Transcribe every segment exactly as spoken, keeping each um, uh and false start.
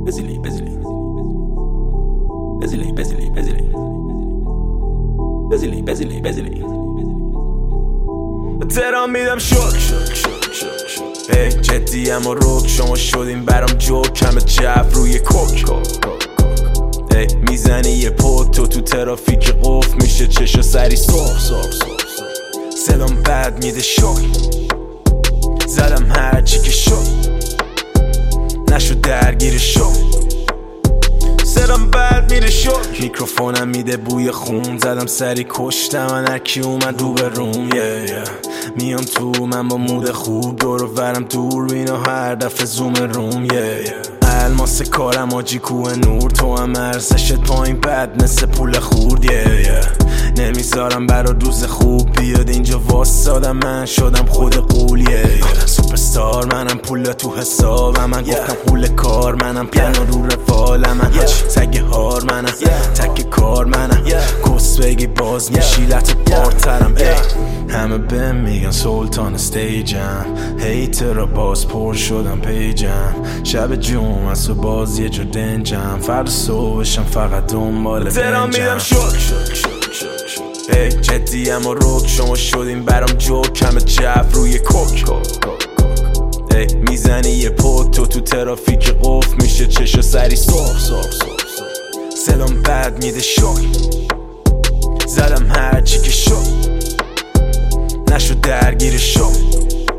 busily, busily, busily, busily, busily, busily, busily, busily. تهران میدم شک شک شک شک شک. ای جدی اما روک شما شدین برام جوک، کم جف روی کوک. ای میزنی یه پوت تو تو ترافیک قفل میشه چشا سری سرخ سرخ سرخ. صدام بد میده شک، زدم هر چی که شد نشد درگیر شد. صدام بد میره شک، میکروفونم میده بوی خون، زدم سری کشتم من هرکی اومد رو به روم. yeah, yeah. میام تو من با مود خوب، دور و برم دور بینا هر دفعه زوم روم. yeah, yeah. الماس کارم آجی کوه نور، تو هم ارزشت پایین بد مثل پول خورد. yeah, yeah. نمیذارم برا روز خوب بیاد اینجا واسادم، من شدم خود قول. yeah, yeah. سوپرستار منم، پول تو حسابم من. yeah. گفتم پول کار منم، پیانو رو رفالم من. yeah. تگ هار منم، yeah. تک کار منم. yeah. کس بگی باز میشی لط بارترم. yeah. همه بهم میگن سلطان استیجم، هیتر باز پر شدم پیجم. شب جمعه است و باز یه جا دنجم، فرد صبحشم فقط دنبال بنجم. تهران میدم شک شک شک شک شک. ای جدی اما روک شما شدین برام جوک، کم جف روی کوک. ای میزنی یه پوت تو تو ترافیک قفل میشه چشا سری سرخ سرخ سرخ. صدام بد میده شک، زدم هر چی که شد نشد درگیر شد.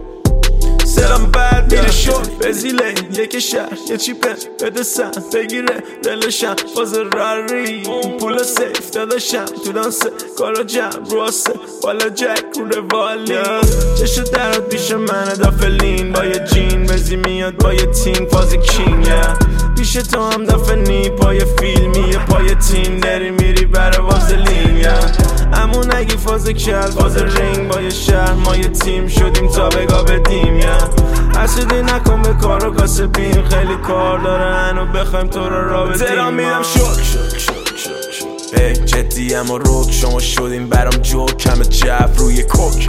صدام بد میره شد، بزیله یک شهر یه چیپه بده سن بگیره دلشم باز راری. پول سیف داداشم تو دانسه کارا جمع رو آسه بالا جک رو روالی. چشو درات پیش منه دافلین با یه جین، بزی میاد با یه تیم فازی کینگ. پیش تو هم دفنی پای فیلمی پای تیم، داری میری برای وازلین. امون اگه فاز کل فاز رینگ با یه شهر ما یه تیم شدیم تا بگا بدیم. حسودی نکن به کار و کاسبیم، خیلی کار داره هنو بخوایم تو رو را بدیم. تهران میدم شک شک شک شک شک. ای جدی اما روک شما شدین برام جوک، کم جف روی کوک.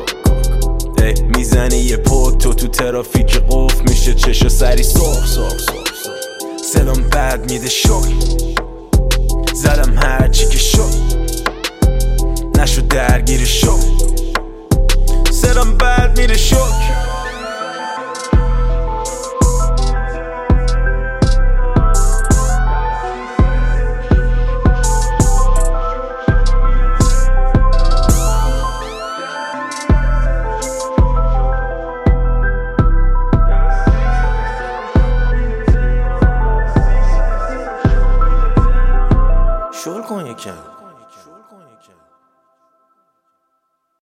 ای میزنی یه پوت تو تو ترافیک قفل میشه چشا سری سرخ سرخ سرخ. صدام بد میده شک، زدم هر چی که شد نشد درگیر شد. صدام بد میره شک. شل کن یکم.